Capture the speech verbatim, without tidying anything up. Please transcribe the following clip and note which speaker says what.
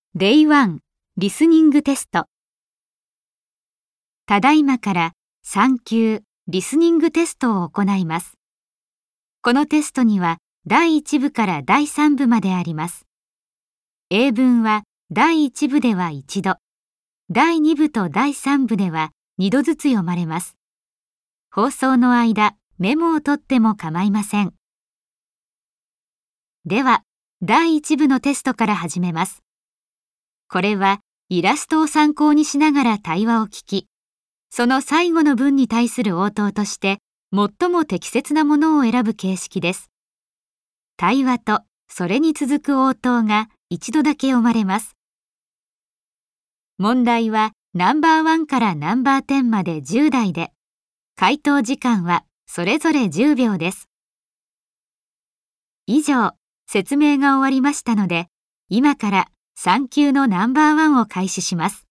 Speaker 1: デイワン リスニングテスト。ただいまからさん級リスニングテストを行います。このテストにはだいいち部からだいさん部まであります。英文はだいいち部では一度、だいに部とだいさん部ではにどずつ読まれます。放送の間、メモを取っても構いません。では、だいいち部のテストから始めます。これはイラストを参考にしながら対話を聞き、その最後の文に対する応答として最も適切なものを選ぶ形式です。対話とそれに続く応答が一度だけ読まれます。問題はナンバーワンからナンバーテンまでじゅう題で、回答時間はそれぞれじゅうびょうです。以上、説明が終わりましたので、今からさん級のナンバーワンを開始します。